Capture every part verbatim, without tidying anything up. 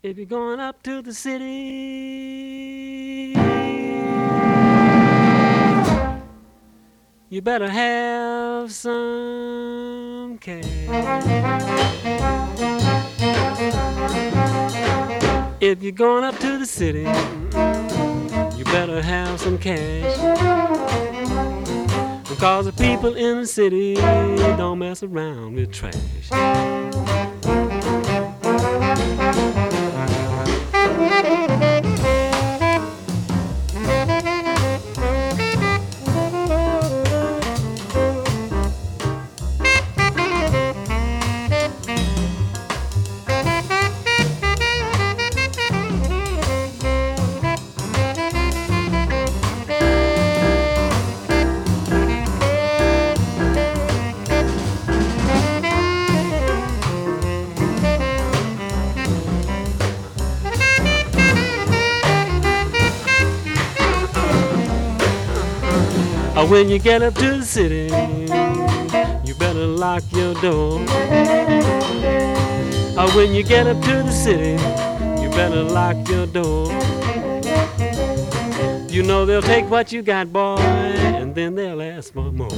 If you're going up to the city, you better have some cash. If you're going up to the city, you better have some cash. Because the people in the city don't mess around with trash. When you get up to the city, you better lock your door. When you get up to the city, you better lock your door. You know they'll take what you got, boy, and then they'll ask for more.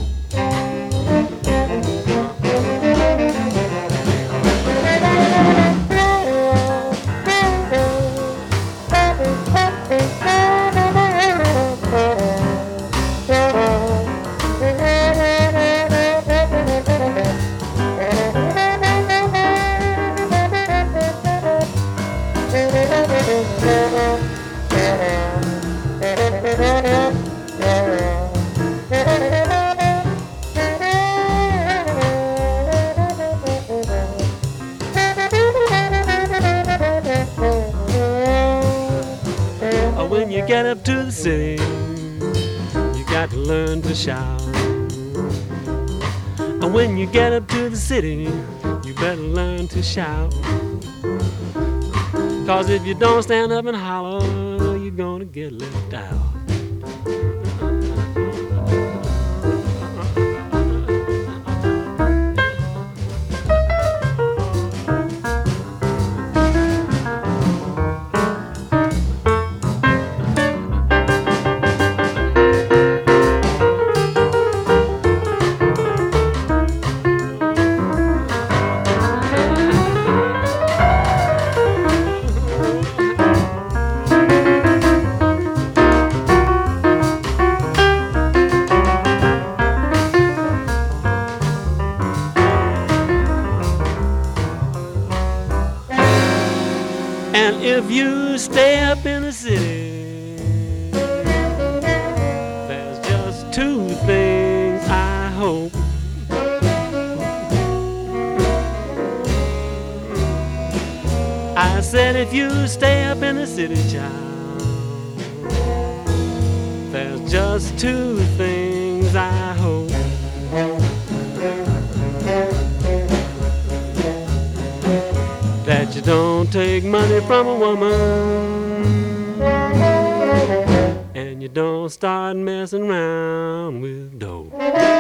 When you get up to the city, you got to learn to shout. And when you get up to the city, you better learn to shout. Cause if you don't stand up and holler, you're gonna get left out. And if you stay up in the city, there's just two things I hope. I said if you stay up in the city, child, there's just two things I hope. That you don't take money from a woman, and you don't start messing around with dope.